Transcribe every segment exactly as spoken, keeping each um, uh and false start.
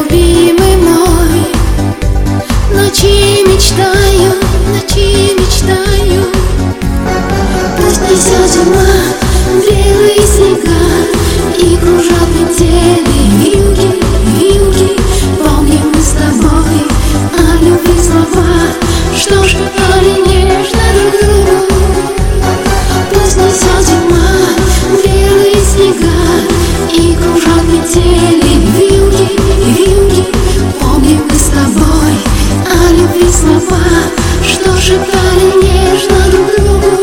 любимый мой. Ночи мечтаю, ночи мечтаю. Пусть несет зима белые снега и кружат метели вьюги, вьюги. Помним мы с тобой о любви слова, что шептали нежно друг другу. Пусть несет зима белые снега и кружат метели вьюги, вьюги. Помним мы с тобой о любви слова, что шептали нежно друг другу.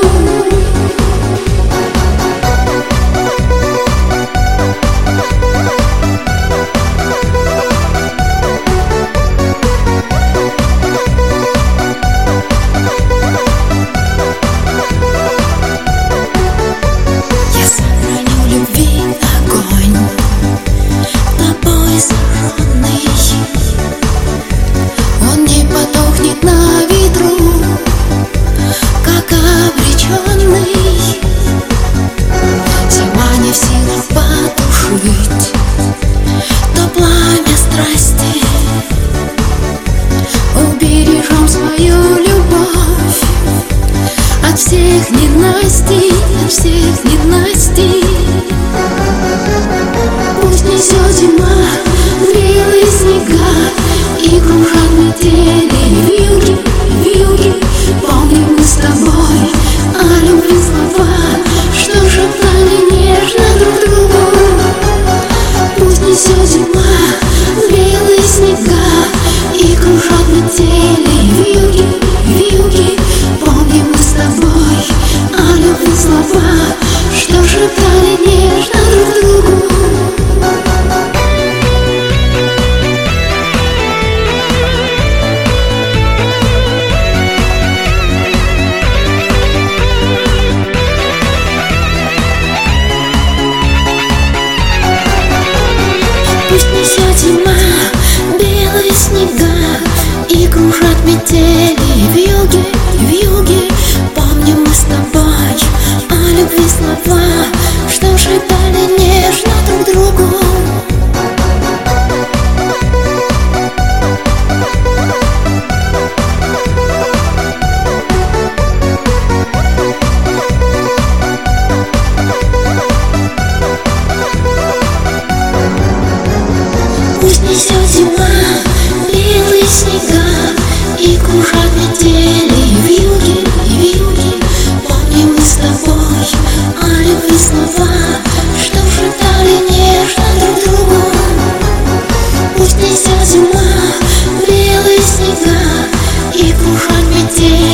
То пламя страсти, убережем свою любовь от всех ненастей, от всех ненастей. Пусть несет зима белые снега и кружат метели вьюги, вьюги. Помним мы с тобой о любви слова, что шептали нежно друг другу. Пусть несет зима белые снега и кружат метели вьюги, вьюги. Помним мы с тобой о любви слова, что шептали нежно друг другу. Пусть несет зима белые снега и кружат метели вьюги, вьюги. Помним мы с тобой о любви слова, что шептали нежно друг другу. Пусть несет зима белые снега и кружат метели вьюги, вьюги. Помним мы с тобой о любви слова, что шептали нежно друг другу. Пусть несет зима белые снега и кружат метели